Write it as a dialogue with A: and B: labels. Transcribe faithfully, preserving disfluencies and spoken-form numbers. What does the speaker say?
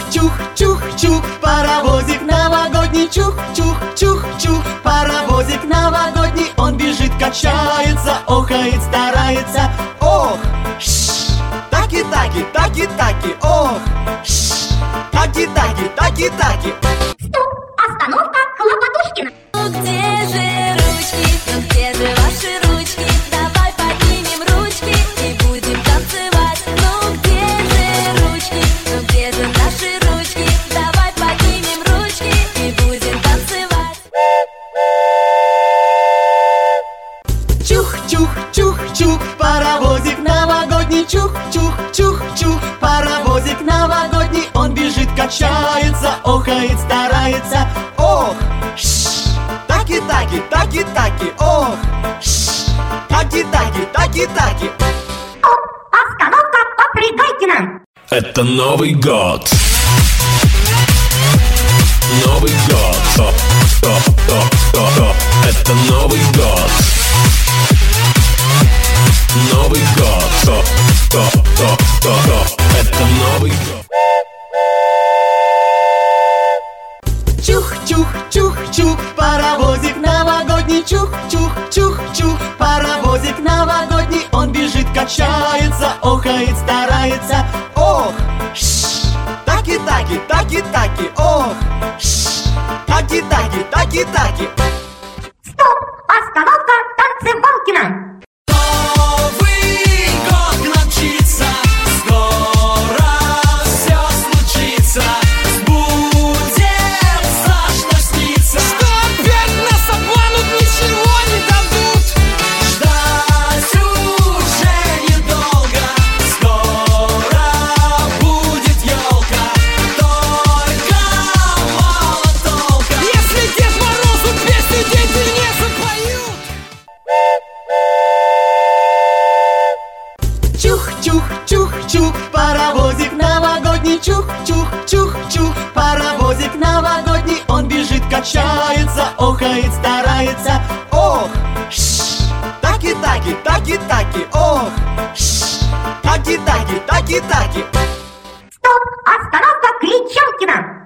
A: Чух-чух-чух, паровозик новогодний. Чух-чух-чух-чух, паровозик новогодний. Он бежит, качается, охает, старается. Ох, ш, таки-таки, таки-таки, ох, ш, таки-таки, таки-таки.
B: Стоп! Остановка! Хлопотушкина!
C: Ну где же ручки? Ну где же ваши ручки? Давай поднимем ручки и будем танцевать. Ну где же ручки? Ну где же наши ручки? Давай поднимем ручки и будем танцевать.
A: Чух-чух-чух-чух, паровозик новогодний. Чух-чух-чух-чух, паровозик новогодний. Он бежит, качается, охает, старается. Ох, ш, таки-таки, таки-таки, ох, ш, таки-таки, таки-таки.
B: Стоп! Остановка! Попрыгайте нам!
D: Это Новый год. Новый год. Стоп, стоп, стоп, стоп, стоп. Это Новый год. Новый год. Стоп, стоп, стоп, стоп, стоп. Это Новый год.
A: Чух-чух-чух-чух, паровозик новогодний. Чух-чух-чух-чух, паровозик новогодний. Он бежит, качается, охает, старается. Ох, ш, таки-таки, таки-таки, ох, ш, таки-таки, таки-таки.
B: Стоп! Остановка! Танцевалкина!
E: Новый год к нам мчится, скоро все случится. Сбудется, что снится.
F: Что опять нас обманут, ничего не дадут.
E: Ждать уже недолго, скоро будет елка. Только мало толка.
F: Если Дед Морозу песню дети не запоют.
A: Чух-чух-чух-чух, паровозик новогодний. Чух-чух-чух-чух, паровозик новогодний. Он бежит, качается, охает, старается. Ох, ш, таки-таки, таки-таки, ох, ш, таки-таки, таки-таки.
B: Стоп! Остановка! Кричалкина!